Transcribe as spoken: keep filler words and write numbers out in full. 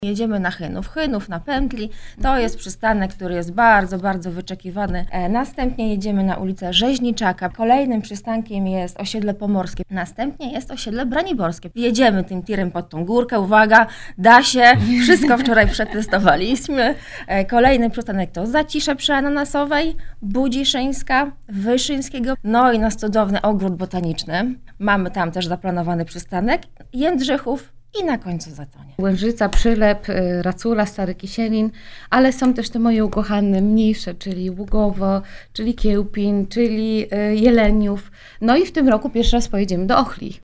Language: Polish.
Jedziemy na Chynów. Chynów na pętli. To jest przystanek, który jest bardzo, bardzo wyczekiwany. E, następnie jedziemy na ulicę Rzeźniczaka. Kolejnym przystankiem jest osiedle Pomorskie. Następnie jest osiedle Braniborskie. Jedziemy tym tirem pod tą górkę. Uwaga, da się. Wszystko wczoraj przetestowaliśmy. E, kolejny przystanek to Zacisze przy Ananasowej, Budziszyńska, Wyszyńskiego. No i nasz cudowny ogród botaniczny. Mamy tam też zaplanowany przystanek. Jędrzychów. I na końcu Zatonie. Łężyca, Przylep, Racula, Stary Kisielin, ale są też te moje ukochane mniejsze, czyli Ługowo, czyli Kiełpin, czyli Jeleniów. No i w tym roku pierwszy raz pojedziemy do Ochli.